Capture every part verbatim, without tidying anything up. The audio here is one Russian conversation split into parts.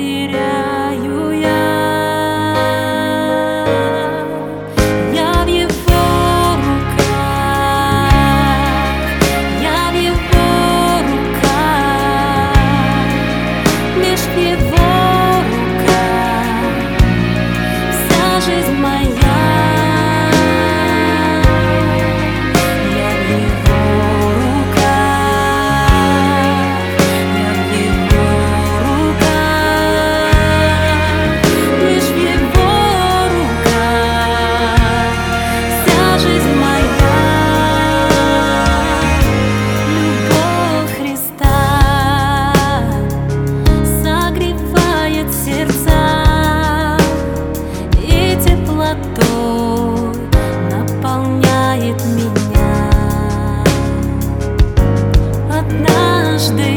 доверяю я. Я в Его руках, я в Его руках, лишь в Его руках вся жизнь моя. Наполняет меня. Однажды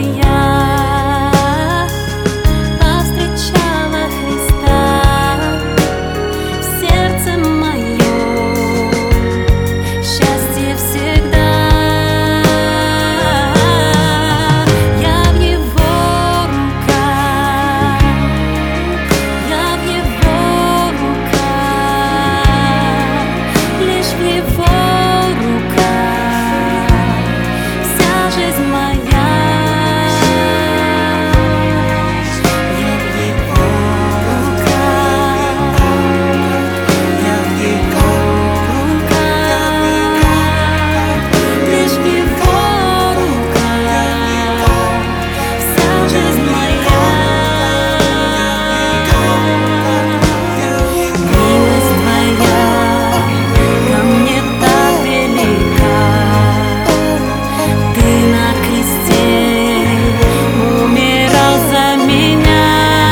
я повстречала Христа в сердце моем, счастье всегда. Я в Его руках, я в Его руках, лишь в Его руках вся жизнь моя. Я в Его руках, я в Его руках, лишь в Его руках вся жизнь моя. Милость Твоя ко мне так велика. Ты на кресте умирал за меня.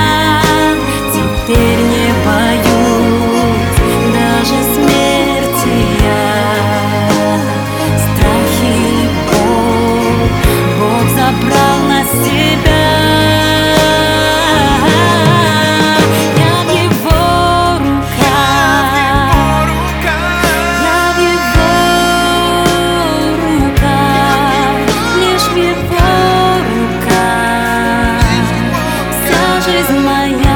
Теперь не боюсь даже смерти я. Страхи и боль Бог забрал на себя. Я в Его руках, я в Его руках, лишь в Его руках вся жизнь моя.